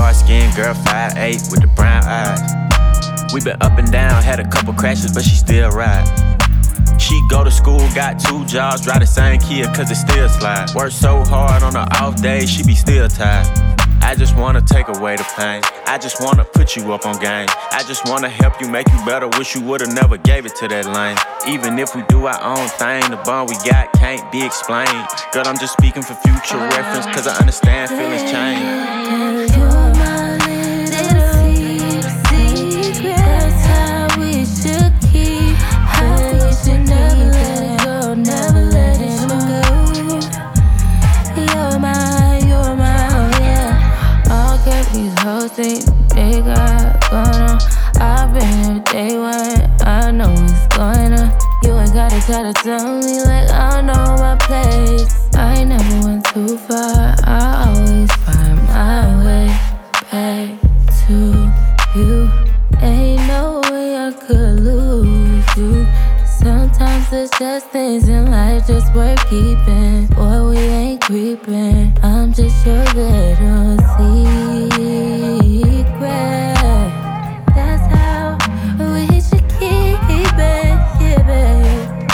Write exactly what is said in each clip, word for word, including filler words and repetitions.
dark skin girl, five eight with the brown eyes. We been up and down, had a couple crashes, but she still ride. She go to school, got two jobs, drive the same Kia cause it still slide. Work so hard on her off days, she be still tired. I just wanna take away the pain. I just wanna put you up on game. I just wanna help you, make you better. Wish you would've never gave it to that lane. Even if we do our own thing, the bond we got can't be explained. Girl, I'm just speaking for future reference, cause I understand feelings change. You're my little secret. That's how we should keep. How we should never let it go, never let it go. You're my, you're my, oh yeah. All get these hoes think they got going on. I've been here day one, I know what's going on. You ain't gotta try to tell me like I know my place. I ain't never went too far, I always find my way back to you. Ain't no way I could lose you. Sometimes it's just things in life just worth keeping. Boy, we ain't creeping, I'm just your little secret. That's how we should keep it, yeah, babe.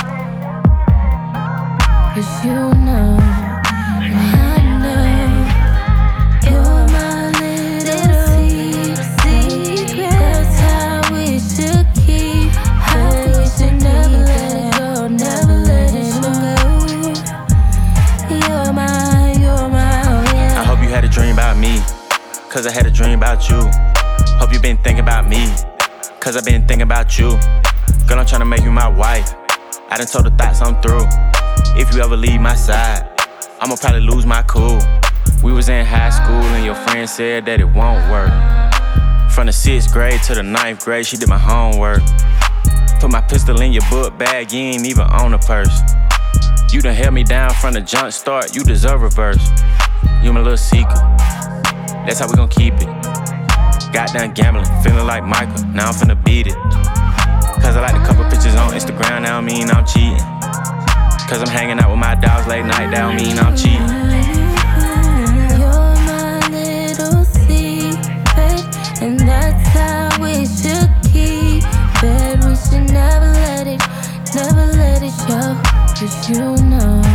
Cause you know, I know, you're my little secret. That's how we should keep. How we should never let it go, never let it go. You're my, you're my, oh yeah. I hope you had a dream about me, cause I had a dream about you. Hope you been thinking about me, cause I been thinking about you. Girl, I'm tryna make you my wife. I done told the thoughts I'm through. If you ever leave my side, I'ma probably lose my cool. We was in high school and your friend said that it won't work. From the sixth grade to the ninth grade, she did my homework. Put my pistol in your book bag, you ain't even on the purse. You done held me down from the jump start, you deserve a verse. You my little secret, that's how we gon' keep it. Got done gambling, feeling like Michael, now I'm finna beat it. Cause I like a couple pictures on Instagram, that don't mean I'm cheating. Cause I'm hanging out with my dogs late night, that don't mean I'm cheating. You're my little secret, and that's how we should keep it. We should never let it, never let it show. Cause you know